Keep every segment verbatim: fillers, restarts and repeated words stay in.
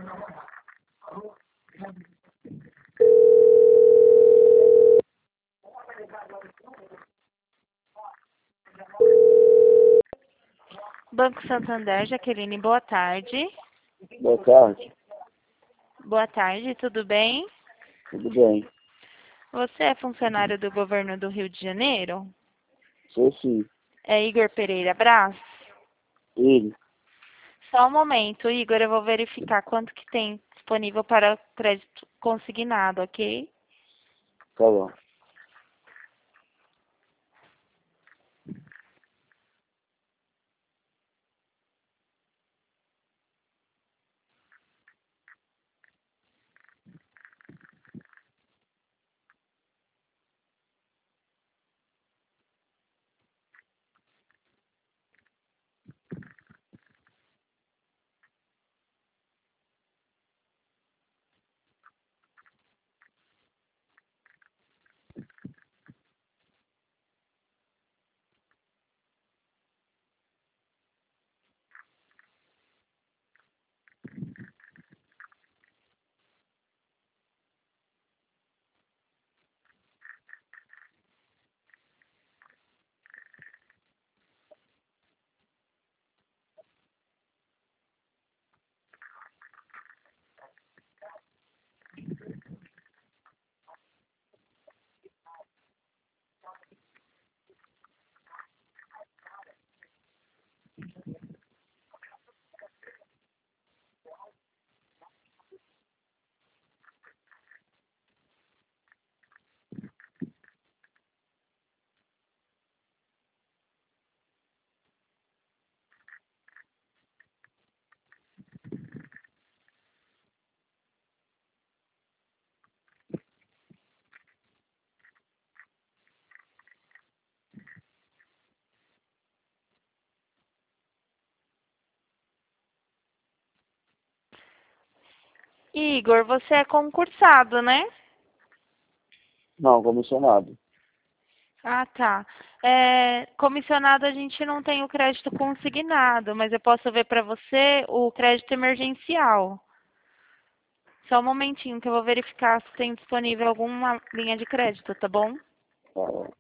Banco Santander, Jaqueline, boa tarde. Boa tarde, Boa tarde, tudo bem? tudo bem? Você é funcionário do governo do Rio de Janeiro? Sou sim. É Igor Pereira Brás? Ele? Só um momento, Igor, eu vou verificar quanto que tem disponível para crédito consignado, ok? Tá bom. Igor, você é concursado, né? Não, comissionado. Ah, tá. É, comissionado a gente não tem o crédito consignado, mas eu posso ver para você o crédito emergencial. Só um momentinho que eu vou verificar se tem disponível alguma linha de crédito, tá bom? Tá bom.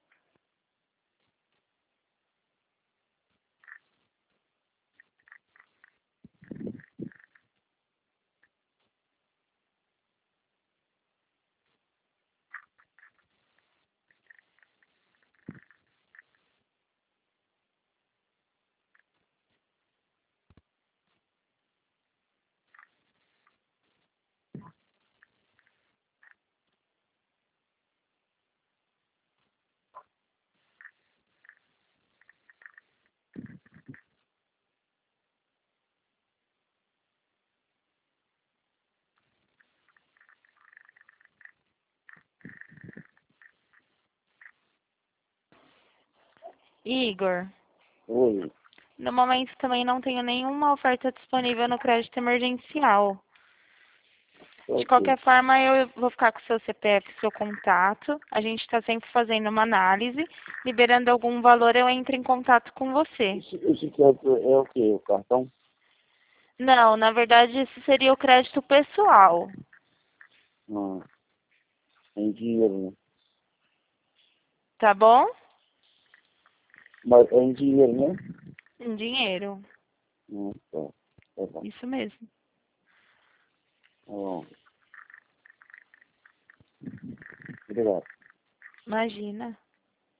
Igor, Oi. no momento também não tenho nenhuma oferta disponível no crédito emergencial. De Ok. qualquer forma, eu vou ficar com o seu C P F, seu contato. A gente está sempre fazendo uma análise. Liberando algum valor, eu entro em contato com você. Esse, esse crédito é o quê? O cartão? Não, na verdade, esse seria o crédito pessoal. Não. Em dinheiro, né? Tá bom? Mas é em dinheiro, né? Em dinheiro. Hum, tá. Tá bom. Isso mesmo. Tá bom. Obrigado. Imagina.